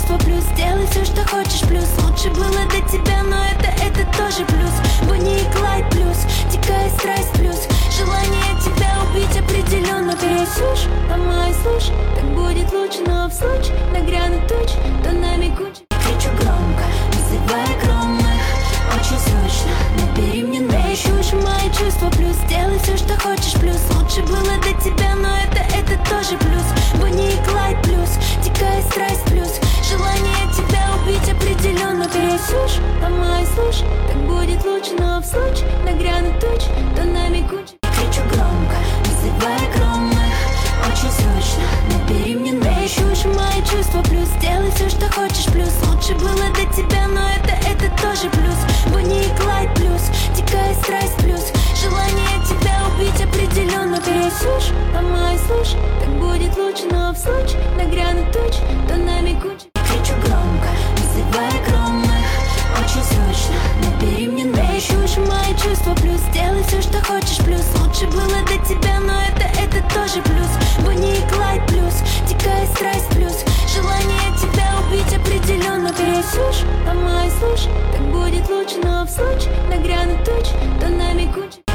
чувства плюс. Делай все, что хочешь плюс. Лучше было до тебя, но это тоже плюс. Бонни и Клайд плюс. Дикая страсть плюс. Желание тебя убить определенно пересушь. Ломай, слушай, так будет лучше. Но в случае нагрянут тучи, то нами куча. Кричу громко, вызывая громных. Очень срочно, набери мне номер. Ищешь мои чувства плюс. Делай все, что хочешь плюс. Лучше было до тебя, но это тоже плюс. Бонни и Клайд плюс. Дикая страсть плюс. Желание тебя убить определенно пересушь. Ломай, слушай, так будет лучше. Но в случае нагрянут тучи, то нами куча. Кричу громко, вызывая громных. Очень срочно, набери мне номер. Ищешь мои чувства плюс. Делай все, что хочешь плюс. Лучше было до тебя, но это тоже плюс. Бонни и Клайд плюс. Дикая страсть плюс. Желание тебя убить определенно пересушь. Ломай, слушай, так будет лучше. Но в случае нагрянут тучи, то нами куча. Кричу громко, вызывая громных. Очень срочно, набери мне номер. Ищешь мои чувства плюс. Делай все, что хочешь плюс. Лучше было до тебя, но это тоже плюс. Бонни и Клайд плюс. Дикая страсть плюс. Желание тебя убить определенно пересушь. Ломай, слушай, так будет лучше. Но в случае нагрянут тучи, то нами куча.